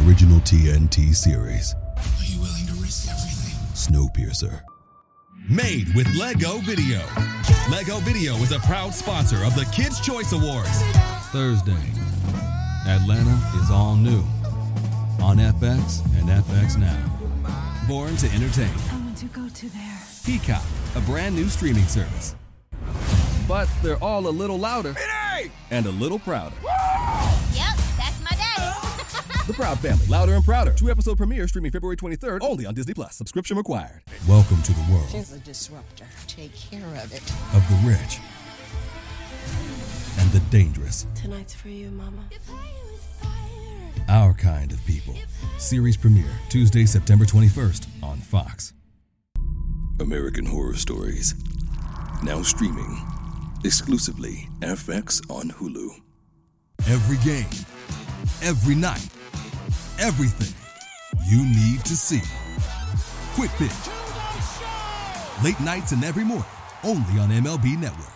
original TNT series. Are you willing to risk everything? Snowpiercer. Made with Lego Video. Lego Video is a proud sponsor of the Kids' Choice Awards. Thursday, Atlanta is all new on FX and FX Now. Born to entertain. I want to go to there. Peacock, a brand new streaming service. But they're all a little louder and a little prouder. Yep, that's my daddy. The Proud Family, louder and prouder. 2-episode premiere streaming February 23rd, only on Disney+. Subscription required. Welcome to the world She's a disruptor. Take care of it. of the rich and the dangerous. Tonight's for you, Mama. Our kind of people. Series premiere Tuesday, September 21st on Fox. American Horror Stories. Now streaming exclusively FX on Hulu. Every game, every night, everything you need to see. Quick Pitch. Late nights and every morning, only on MLB Network.